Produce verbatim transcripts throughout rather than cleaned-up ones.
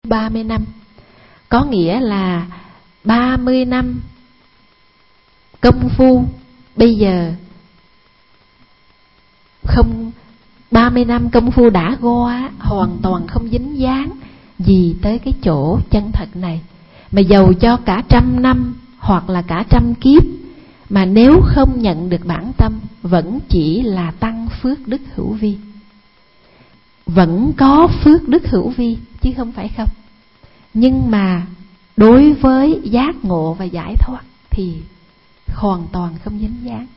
ba mươi năm. Có nghĩa là ba mươi năm công phu bây giờ không, ba mươi năm công phu đã qua, hoàn toàn không dính dáng gì tới cái chỗ chân thật này. Mà dầu cho cả trăm năm hoặc là cả trăm kiếp, mà nếu không nhận được bản tâm, vẫn chỉ là tăng phước đức hữu vi. Vẫn có phước đức hữu vi chứ không phải không. Nhưng mà đối với giác ngộ và giải thoát thì hoàn toàn không dính dáng.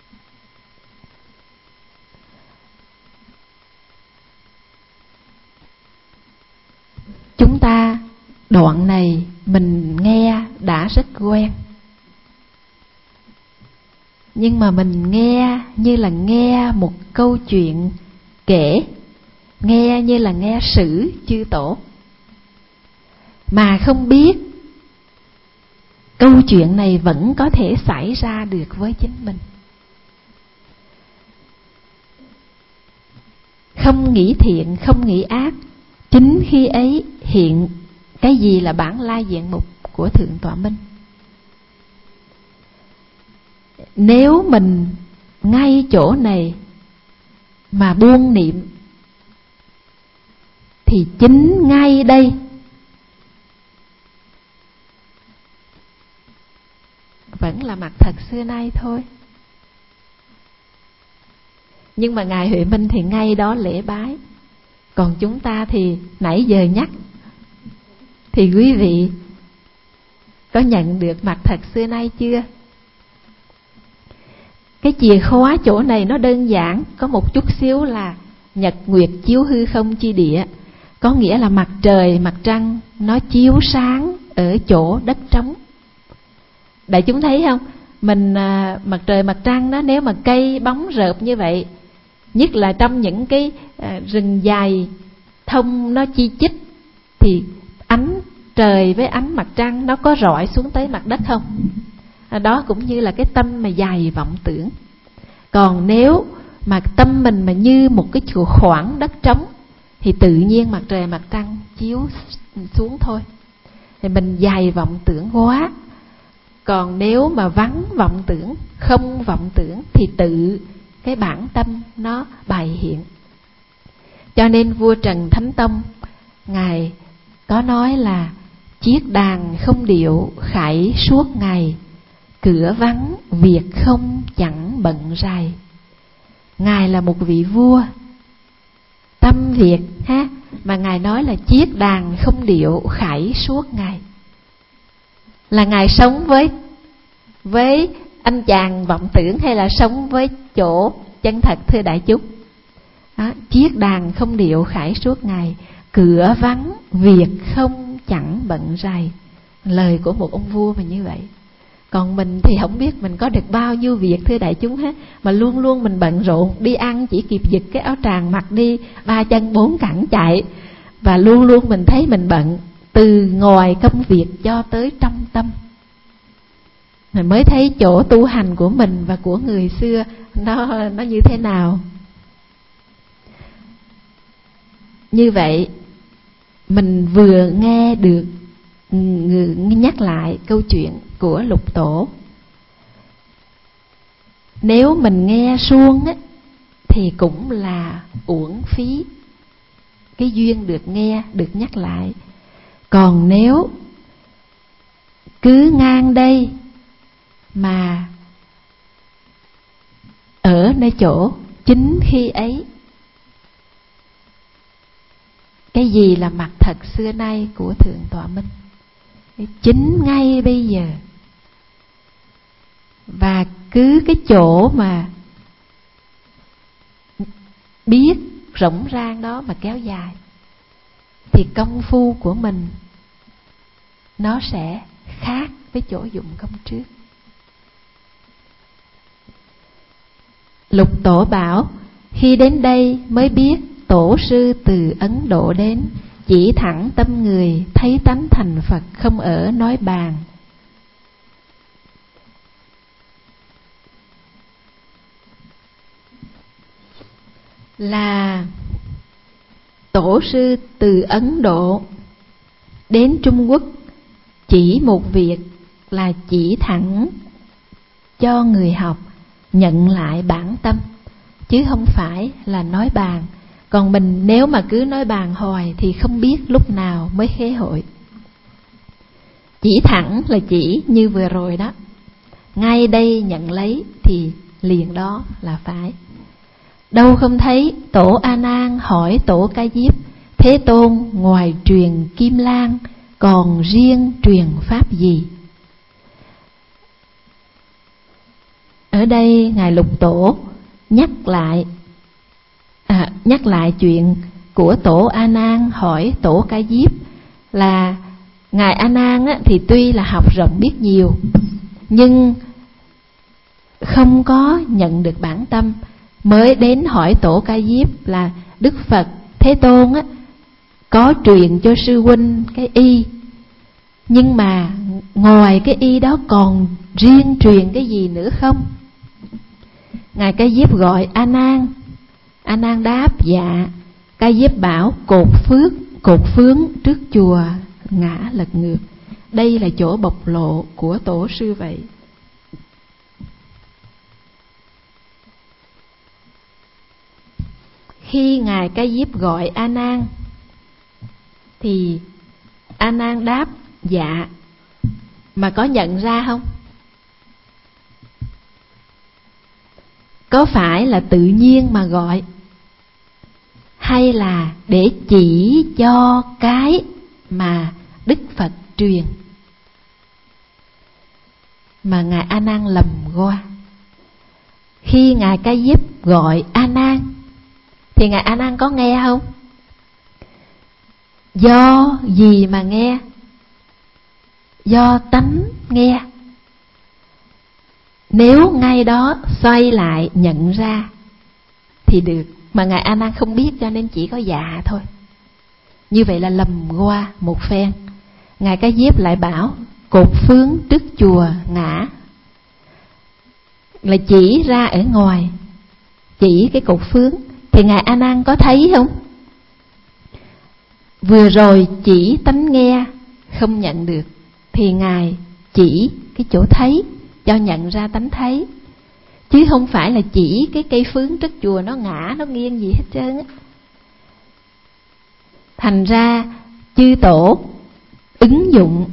Chúng ta đoạn này mình nghe đã rất quen, nhưng mà mình nghe như là nghe một câu chuyện kể, nghe như là nghe sử chư tổ, mà không biết câu chuyện này vẫn có thể xảy ra được với chính mình. Không nghĩ thiện, không nghĩ ác, chính khi ấy hiện cái gì là bản lai diện mục của Thượng Tọa Minh. Nếu mình ngay chỗ này mà buông niệm, thì chính ngay đây vẫn là mặt thật xưa nay thôi. Nhưng mà Ngài Huệ Minh thì ngay đó lễ bái. Còn chúng ta thì nãy giờ nhắc, thì quý vị có nhận được mặt thật xưa nay chưa? Cái chìa khóa chỗ này nó đơn giản, có một chút xíu là nhật nguyệt chiếu hư không chi địa. Có nghĩa là mặt trời, mặt trăng nó chiếu sáng ở chỗ đất trống. Đại chúng thấy không? Mình à, mặt trời mặt trăng đó, nếu mà cây bóng rợp như vậy, nhất là trong những cái à, rừng dài thông nó chi chít, thì ánh trời với ánh mặt trăng nó có rọi xuống tới mặt đất không? À, đó cũng như là cái tâm mà dày vọng tưởng. Còn nếu mà tâm mình mà như một cái khoảng đất trống, thì tự nhiên mặt trời mặt trăng chiếu xuống thôi. Thì mình dày vọng tưởng quá. Còn nếu mà vắng vọng tưởng, không vọng tưởng, thì tự cái bản tâm nó bày hiện. Cho nên vua Trần Thánh Tông Ngài có nói là chiếc đàn không điệu khải suốt ngày, cửa vắng việc không chẳng bận rài. Ngài là một vị vua tâm việc ha, mà Ngài nói là chiếc đàn không điệu khải suốt ngày. Là Ngài sống với với anh chàng vọng tưởng hay là sống với chỗ chân thật, thưa đại chúng? Đó, chiếc đàn không điệu khải suốt ngày, cửa vắng việc không chẳng bận rầy. Lời của một ông vua mà như vậy. Còn mình thì không biết mình có được bao nhiêu việc, thưa đại chúng hết, mà luôn luôn mình bận rộn, đi ăn chỉ kịp giật cái áo tràng mặc đi, ba chân bốn cẳng chạy. Và luôn luôn mình thấy mình bận, từ ngoài công việc cho tới trong tâm. Mình mới thấy chỗ tu hành của mình và của người xưa nó, nó như thế nào. Như vậy mình vừa nghe được nhắc lại câu chuyện của Lục Tổ. Nếu mình nghe suông á, thì cũng là uổng phí cái duyên được nghe, được nhắc lại. Còn nếu cứ ngang đây mà ở nơi chỗ chính khi ấy, cái gì là mặt thật xưa nay của Thượng Tọa Minh? Chính ngay bây giờ. Và cứ cái chỗ mà biết rỗng rang đó mà kéo dài, thì công phu của mình nó sẽ khác với chỗ dụng công trước. Lục Tổ bảo khi đến đây mới biết Tổ sư từ Ấn Độ đến, chỉ thẳng tâm người, thấy tánh thành Phật, không ở nói bàn. Là Tổ sư từ Ấn Độ đến Trung Quốc chỉ một việc là chỉ thẳng cho người học nhận lại bản tâm, chứ không phải là nói bàn. Còn mình nếu mà cứ nói bàn hoài thì không biết lúc nào mới khế hội. Chỉ thẳng là chỉ như vừa rồi đó, ngay đây nhận lấy thì liền đó là phải. Đâu không thấy tổ A Nan hỏi tổ Ca Diếp: Thế Tôn ngoài truyền Kim Lan còn riêng truyền pháp gì? Ở đây ngài Lục Tổ nhắc lại à, nhắc lại chuyện của tổ A Nan hỏi tổ Ca Diếp là ngài A Nan á, thì tuy là học rộng biết nhiều nhưng không có nhận được bản tâm, mới đến hỏi tổ Ca Diếp là Đức Phật Thế Tôn á, có truyền cho sư huynh cái y, nhưng mà ngoài cái y đó còn riêng truyền cái gì nữa không? Ngài Ca Diếp gọi A Nan. A Nan đáp dạ. Ca Diếp bảo cột phước cột phướng trước chùa ngã lật ngược. Đây là chỗ bộc lộ của tổ sư vậy. Khi ngài Ca Diếp gọi A Nan thì A Nan đáp dạ, mà có nhận ra không? Có phải là tự nhiên mà gọi, hay là để chỉ cho cái mà Đức Phật truyền mà ngài A Nan lầm qua? Khi ngài Ca Diếp gọi A Nan thì ngài A Nan có nghe không? Do gì mà nghe? Do tánh nghe. Nếu ngay đó xoay lại nhận ra thì được, mà ngài A Nan không biết cho nên chỉ có dạ thôi. Như vậy là lầm qua một phen. Ngài Ca Diếp lại bảo cột phướng trước chùa ngã, là chỉ ra ở ngoài, chỉ cái cột phướng. Thì ngài A Nan có thấy không? Vừa rồi chỉ tánh nghe không nhận được, thì ngài chỉ cái chỗ thấy cho nhận ra tánh thấy, chứ không phải là chỉ cái cây phướng trước chùa nó ngã nó nghiêng gì hết trơn á. Thành ra chư tổ ứng dụng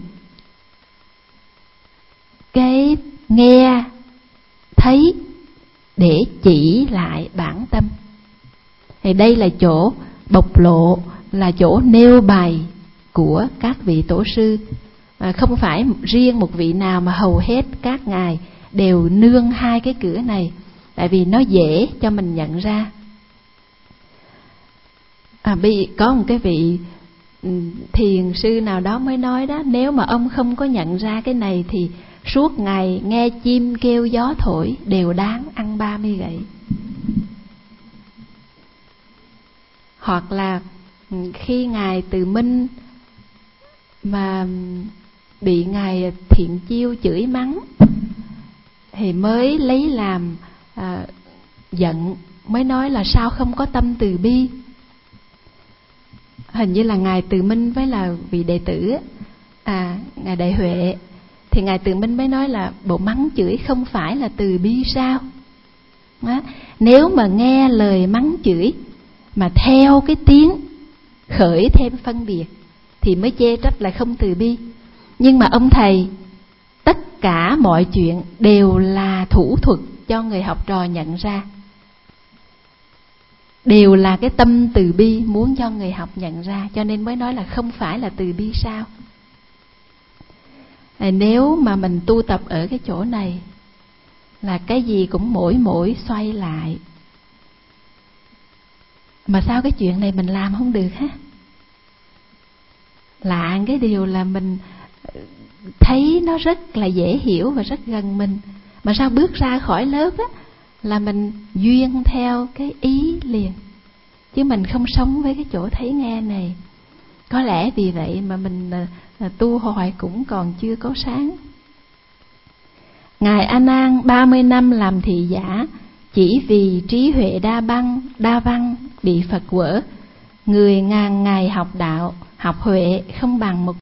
cái nghe thấy để chỉ lại bản tâm. Thì đây là chỗ bộc lộ, là chỗ nêu bày của các vị tổ sư, mà không phải riêng một vị nào, mà hầu hết các ngài đều nương hai cái cửa này, tại vì nó dễ cho mình nhận ra. À, bị có một cái vị thiền sư nào đó mới nói đó, nếu mà ông không có nhận ra cái này thì suốt ngày nghe chim kêu gió thổi đều đáng ăn ba mươi gậy. Hoặc là khi ngài Từ Minh mà bị ngài Thiện Chiêu chửi mắng thì mới lấy làm à, giận, mới nói là sao không có tâm từ bi. Hình như là ngài Từ Minh với là vị đệ tử à, ngài Đại Huệ, thì ngài Từ Minh mới nói là bộ mắng chửi không phải là từ bi sao? Đó. Nếu mà nghe lời mắng chửi mà theo cái tiếng khởi thêm phân biệt thì mới chê trách là không từ bi. Nhưng mà ông thầy, tất cả mọi chuyện đều là thủ thuật cho người học trò nhận ra, đều là cái tâm từ bi muốn cho người học nhận ra, cho nên mới nói là không phải là từ bi sao. À, nếu mà mình tu tập ở cái chỗ này là cái gì cũng mỗi mỗi xoay lại, mà sao cái chuyện này mình làm không được ha? Lạ cái điều là mình thấy nó rất là dễ hiểu và rất gần mình, mà sao bước ra khỏi lớp á là mình duyên theo cái ý liền, chứ mình không sống với cái chỗ thấy nghe này. Có lẽ vì vậy mà mình tu hoài cũng còn chưa có sáng. Ngài A Nan ba mươi năm làm thị giả, chỉ vì trí huệ đa băng đa văn bị Phật quở. Người ngàn ngày học đạo, học huệ không bằng một